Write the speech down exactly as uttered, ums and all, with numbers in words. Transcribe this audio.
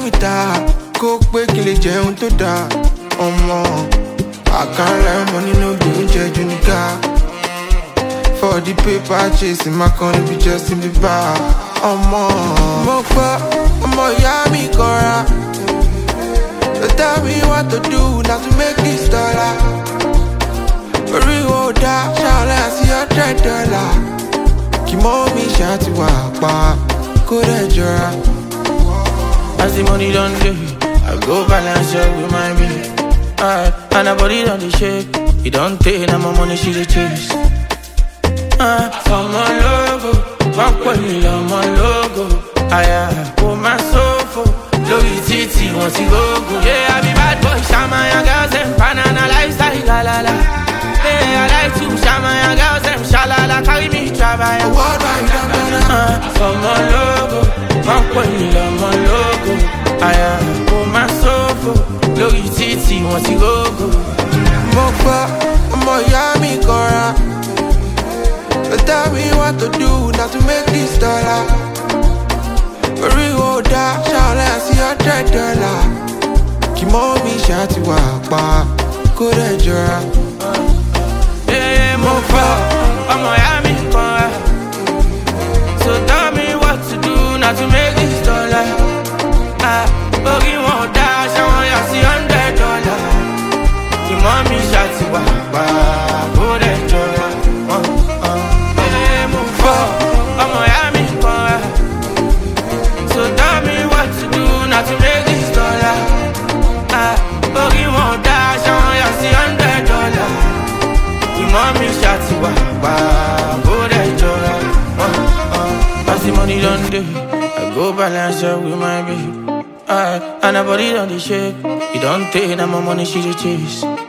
mi ta, kó pé kí lè jẹun tó dáa. Ọmọ, I can't lie, money no be oúnjẹ ju nìga. For the paper chasing, my corner be just in the bar. Ọmọ, mo gbọ́, ọmọ ìyá mi kanra. So tell me what to do now to make this dollar. Orí wo dá, ṣàlẹ̀ àti hundred dollar. Kí mọ́ mi ṣáàtì wà pa, kó dẹ̀ jọra. As the money done day, I go balance up with my baby. Alright, and her body done the shake. It don't take, now my money she the chase. Ah, I'm a logo, one point I'm a logo. I put my sofa, Louis Titi, want to go go. Yeah, I be bad boy, Shama, your girls and banana lifestyle, la la la. Yeah, I like to Shama, your girls and shalala, carry me travel. What I done, Ah, I'm a logo, one point I'm a logo. I put my sofa, Louis Titi, want to go go. mo gbọ́, ọmọ ìyá mi kanra. So tell me what to do now to make this dollar. Orí wo dá, ṣàlẹ̀ àti hundred dollar. Kí mọ́ mi ṣáàtì wà pa, kó dẹ̀ jọra. Yeah, mo gbọ́, ọmọ ìyá mi kanra. So tell me what to do now to make this dollar. Ah, orí wọn dá, ṣáwọn yà sí hundred dollar. Kí mọ́ mi ṣáàtì wà pa, kó dẹ̀ jọra. Yeah, mo gbọ́, ọmọ ìyá mi kanra. So tell me what to do now to make this dollar. Ah, orí wọn dá, ṣáwọn yà sí hundred dollar. Kí mọ́ mi ṣáàtì wà pa, kó dẹ̀ jọra. As the money done day, I go balance up with my baby. Alright, and her body done the shake. It don't take, now my money she the chase.